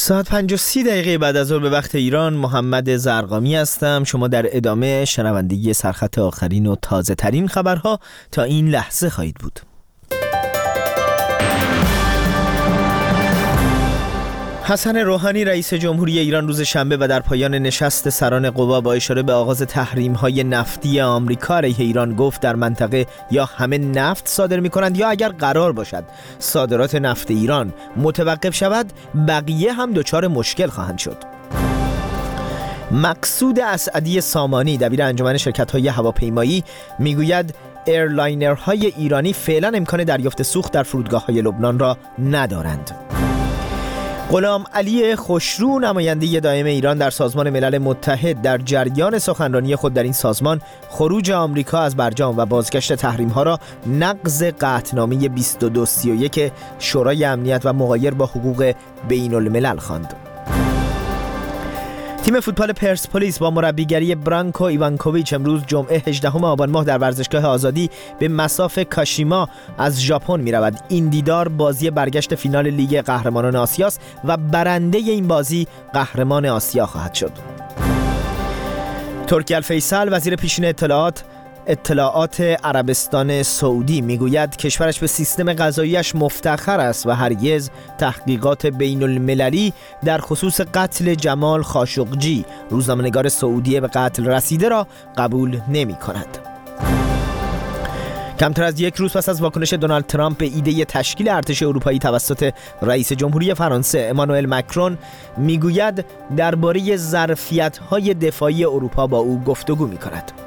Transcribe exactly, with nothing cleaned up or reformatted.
ساعت پنج و سی دقیقه بعد از ظهر به وقت ایران. محمد زرقامی هستم. شما در ادامه شنوندگی سرخط آخرین و تازه ترین خبرها تا این لحظه خواهید بود. حسن روحانی رئیس جمهوری ایران روز شنبه و در پایان نشست سران قوا با اشاره به آغاز تحریم‌های نفتی آمریکا علیه ایران گفت در منطقه یا همه نفت صادر می‌کنند یا اگر قرار باشد صادرات نفت ایران متوقف شود بقیه هم دچار مشکل خواهند شد. مقصود اسعدی سامانی دبیر انجمن شرکت‌های هواپیمایی میگوید ایرلاینرهای ایرانی فعلا امکان دریافت سوخت در فرودگاه‌های لبنان را ندارند. غلام علی خوشرو نماینده دائم ایران در سازمان ملل متحد در جریان سخنرانی خود در این سازمان خروج آمریکا از برجام و بازگشت تحریم‌ها را نقض قطعنامه بیست و دو سی و یک شورای امنیت و مغایر با حقوق بین الملل خواند. تیم فوتبال پرسپولیس با مربیگری برانکو ایوانکوویچ امروز جمعه هجدهم آبان ماه در ورزشگاه آزادی به مصاف کاشیما از ژاپن می‌رود. این دیدار بازی برگشت فینال لیگ قهرمانان آسیاست و برنده این بازی قهرمان آسیا خواهد شد. ترکی الفیصل وزیر پیشین اطلاعات اطلاعات عربستان سعودی میگوید کشورش به سیستم قضاییش مفتخر است و هرگز تحقیقات بین المللی در خصوص قتل جمال خاشقجی روزنامه‌نگار سعودی به قتل رسیده را قبول نمی کند. کمتر از یک روز پس از واکنش دونالد ترامپ به ایده تشکیل ارتش اروپایی توسط رئیس جمهوری فرانسه امانوئل مکرون میگوید درباره ظرفیت‌های دفاعی اروپا با او گفتگو می‌کند.